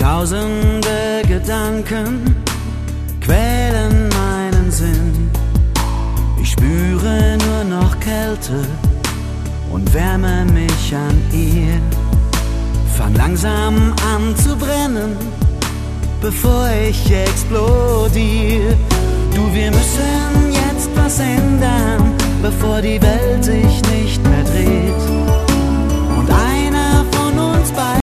Tausende Gedanken quälen meinen Sinn. Ich spüre nur noch Kälte und wärme mich an ihr. Fang langsam an zu brennen, bevor ich explodiere. Du, wir müssen jetzt was ändern, bevor die Welt sich nicht